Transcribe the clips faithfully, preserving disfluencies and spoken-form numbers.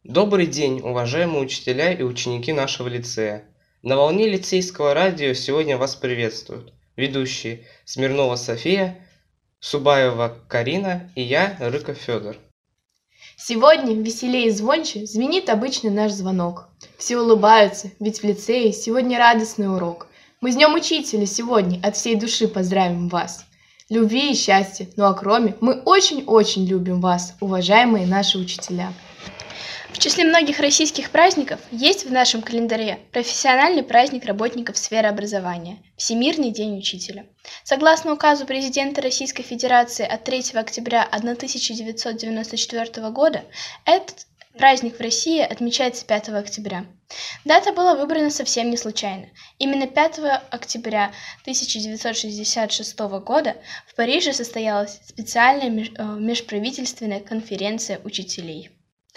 Добрый день, уважаемые учителя и ученики нашего лицея. На волне лицейского радио сегодня вас приветствуют ведущие Смирнова София, Субаева Карина и я, Рыков Федор. Сегодня веселее и звонче звенит обычный наш звонок. Все улыбаются, ведь в лицее сегодня радостный урок. Мы с Днем Учителя сегодня от всей души поздравим вас. Любви и счастья, ну а кроме, мы очень-очень любим вас, уважаемые наши учителя. В числе многих российских праздников есть в нашем календаре профессиональный праздник работников сферы образования – Всемирный день учителя. Согласно указу президента Российской Федерации от третьего октября тысяча девятьсот девяносто четвёртого года, этот праздник в России отмечается пятого октября. Дата была выбрана совсем не случайно. Именно пятого октября тысяча девятьсот шестьдесят шестого года в Париже состоялась специальная межправительственная конференция учителей.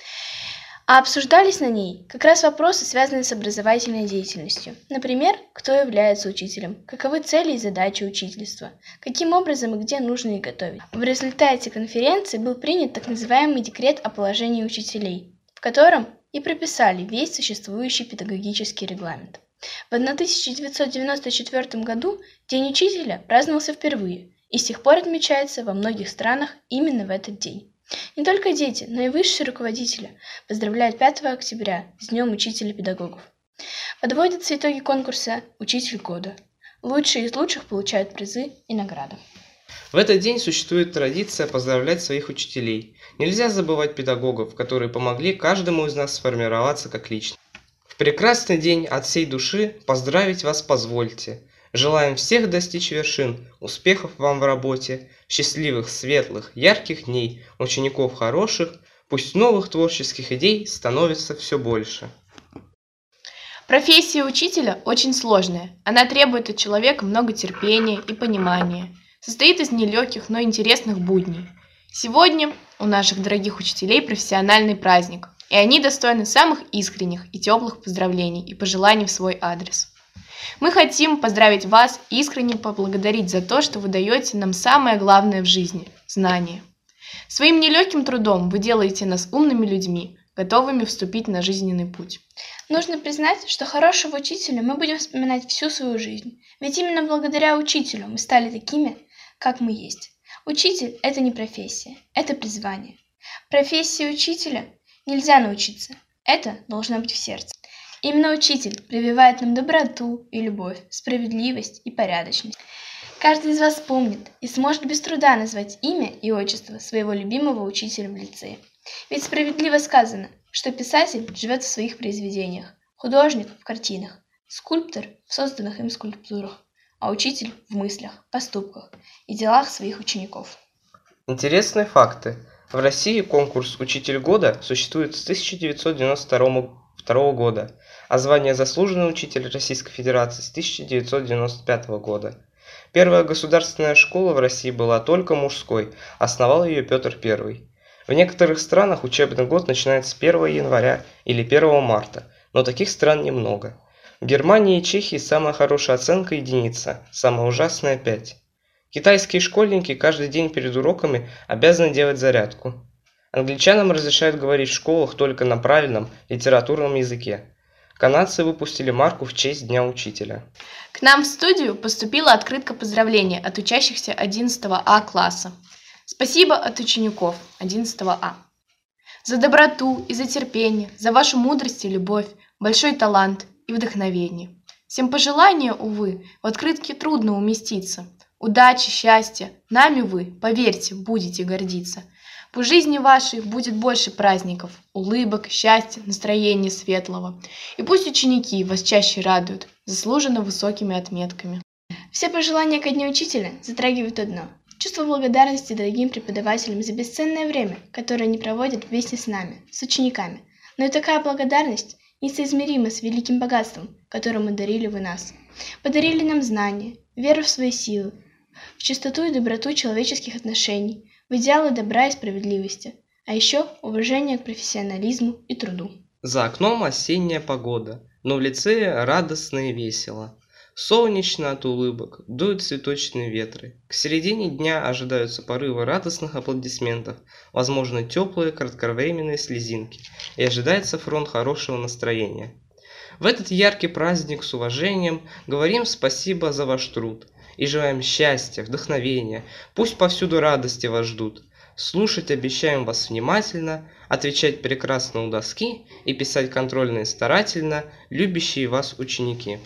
А обсуждались на ней как раз вопросы, связанные с образовательной деятельностью. Например, кто является учителем, каковы цели и задачи учительства, каким образом и где нужно их готовить. В результате конференции был принят так называемый декрет о положении учителей, в котором и прописали весь существующий педагогический регламент. В тысяча девятьсот девяносто четвёртом году День учителя праздновался впервые и с тех пор отмечается во многих странах именно в этот день. Не только дети, но и высшие руководители поздравляют пятого октября с Днем Учителя Педагогов. Подводятся итоги конкурса «Учитель года». Лучшие из лучших получают призы и награды. В этот день существует традиция поздравлять своих учителей. Нельзя забывать педагогов, которые помогли каждому из нас сформироваться как личность. В прекрасный день от всей души поздравить вас позвольте. Желаем всех достичь вершин, успехов вам в работе, счастливых, светлых, ярких дней, учеников хороших, пусть новых творческих идей становится все больше. Профессия учителя очень сложная. Она требует от человека много терпения и понимания. Состоит из нелегких, но интересных будней. Сегодня у наших дорогих учителей профессиональный праздник, и они достойны самых искренних и теплых поздравлений и пожеланий в свой адрес. Мы хотим поздравить вас и искренне поблагодарить за то, что вы даете нам самое главное в жизни – знания. Своим нелегким трудом вы делаете нас умными людьми, готовыми вступить на жизненный путь. Нужно признать, что хорошего учителя мы будем вспоминать всю свою жизнь. Ведь именно благодаря учителю мы стали такими, как мы есть. Учитель – это не профессия, это призвание. Профессии учителя нельзя научиться, это должно быть в сердце. Именно учитель прививает нам доброту и любовь, справедливость и порядочность. Каждый из вас помнит и сможет без труда назвать имя и отчество своего любимого учителя в лицее. Ведь справедливо сказано, что писатель живет в своих произведениях, художник в картинах, скульптор в созданных им скульптурах, а учитель в мыслях, поступках и делах своих учеников. Интересные факты. В России конкурс «Учитель года» существует с тысяча девятьсот девяносто второго года, а звание «Заслуженный учитель Российской Федерации» с тысяча девятьсот девяносто пятого года. Первая государственная школа в России была только мужской, основал ее Петр Первый. В некоторых странах учебный год начинается с первого января или первого марта, но таких стран немного. В Германии и Чехии самая хорошая оценка – единица, самая ужасная – пять. Китайские школьники каждый день перед уроками обязаны делать зарядку. Англичанам разрешают говорить в школах только на правильном литературном языке. Канадцы выпустили марку в честь Дня Учителя. К нам в студию поступила открытка поздравления от учащихся одиннадцатого А класса. Спасибо от учеников одиннадцатого А. За доброту и за терпение, за вашу мудрость и любовь, большой талант и вдохновение. Всем пожелания, увы, в открытке трудно уместиться. Удачи, счастья, нами вы, поверьте, будете гордиться. В жизни вашей будет больше праздников, улыбок, счастья, настроения светлого. И пусть ученики вас чаще радуют, заслуженно высокими отметками. Все пожелания ко Дню Учителя затрагивают одно – чувство благодарности дорогим преподавателям за бесценное время, которое они проводят вместе с нами, с учениками. Но и такая благодарность несоизмерима с великим богатством, которым одарили вы нас. Подарили нам знания, веру в свои силы, в чистоту и доброту человеческих отношений, в идеалы добра и справедливости, а еще уважение к профессионализму и труду. За окном осенняя погода, но в лицее радостно и весело. Солнечно от улыбок, дуют цветочные ветры. К середине дня ожидаются порывы радостных аплодисментов, возможно, теплые кратковременные слезинки, и ожидается фронт хорошего настроения. В этот яркий праздник с уважением говорим спасибо за ваш труд и желаем счастья, вдохновения, пусть повсюду радости вас ждут. Слушать обещаем вас внимательно, отвечать прекрасно у доски и писать контрольные старательно, любящие вас ученики.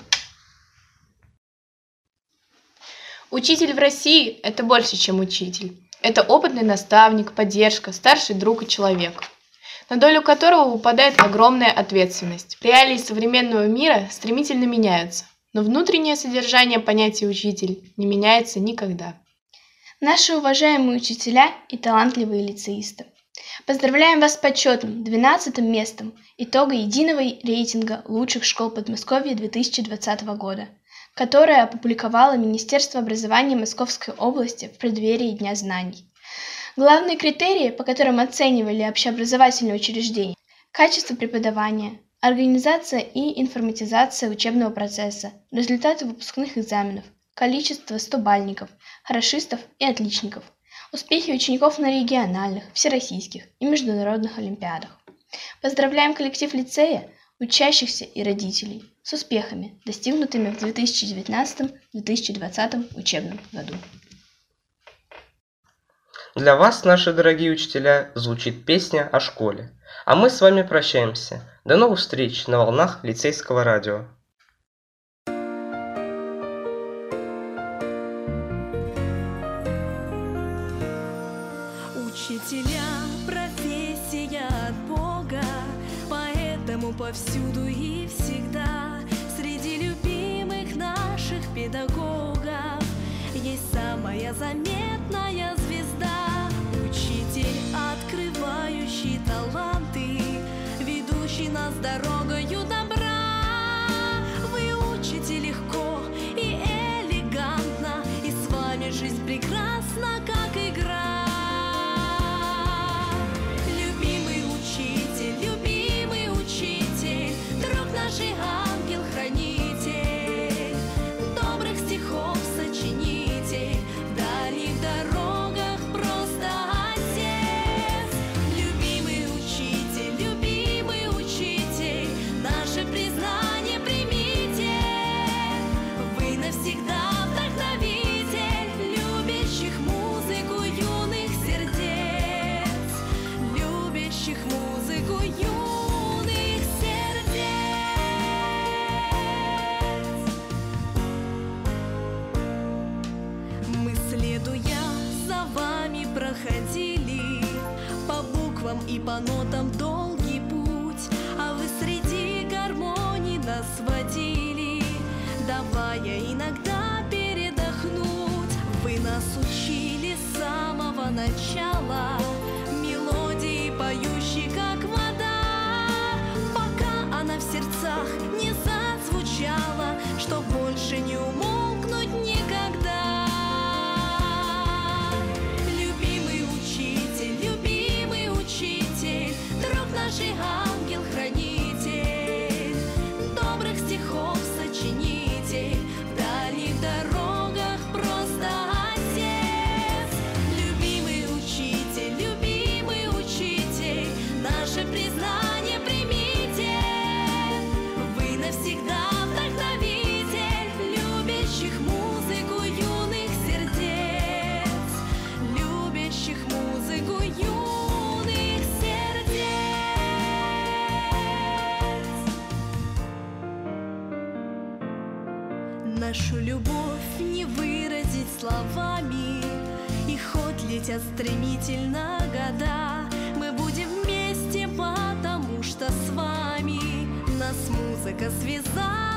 Учитель в России – это больше, чем учитель. Это опытный наставник, поддержка, старший друг и человек, на долю которого выпадает огромная ответственность. Реалии современного мира стремительно меняются, но внутреннее содержание понятия «учитель» не меняется никогда. Наши уважаемые учителя и талантливые лицеисты, поздравляем вас с почетным двенадцатым местом итога единого рейтинга лучших школ Подмосковья две тысячи двадцатого года, которое опубликовало Министерство образования Московской области в преддверии Дня знаний. Главные критерии, по которым оценивали общеобразовательные учреждения – качество преподавания, организация и информатизация учебного процесса, результаты выпускных экзаменов, количество стобальников, хорошистов и отличников, успехи учеников на региональных, всероссийских и международных олимпиадах. Поздравляем коллектив лицея, учащихся и родителей с успехами, достигнутыми в две тысячи девятнадцатом — две тысячи двадцатом учебном году. Для вас, наши дорогие учителя, звучит песня о школе. А мы с вами прощаемся. До новых встреч на волнах лицейского радио. Учителя – профессия от Бога, поэтому повсюду и всегда среди любимых наших педагогов есть самая заметная звезда. Учитель, открывающий таланты, ведущий нас дорогою добра. Вы учите легко и элегантно, и с вами жизнь прекрасна, как игра. Ангел-хранитель, добрых стихов сочинитель, в дальних дорогах просто отец. Любимый учитель, любимый учитель, наше признание примите. Вы навсегда вдохновитель любящих музыку юных сердец, любящих музыку юных сердец. Следуя за вами проходили по буквам и по нотам долгий путь, а вы среди гармоний нас водили, давая иногда передохнуть. Вы нас учили с самого начала мелодии, поющей как вода, пока она в сердцах не зазвучала, что больше не умолкнуть никогда. Ангел-хранитель, добрых стихов сочинитель, в дальних дорогах просто отец. Любимый учитель, любимый учитель, наше признание примите. Вы навсегда вдохновитель любящих музыку юных сердец, любящих музыку юных сердец. Нашу любовь не выразить словами, и хоть летят стремительно года, мы будем вместе, потому что с вами нас музыка связала.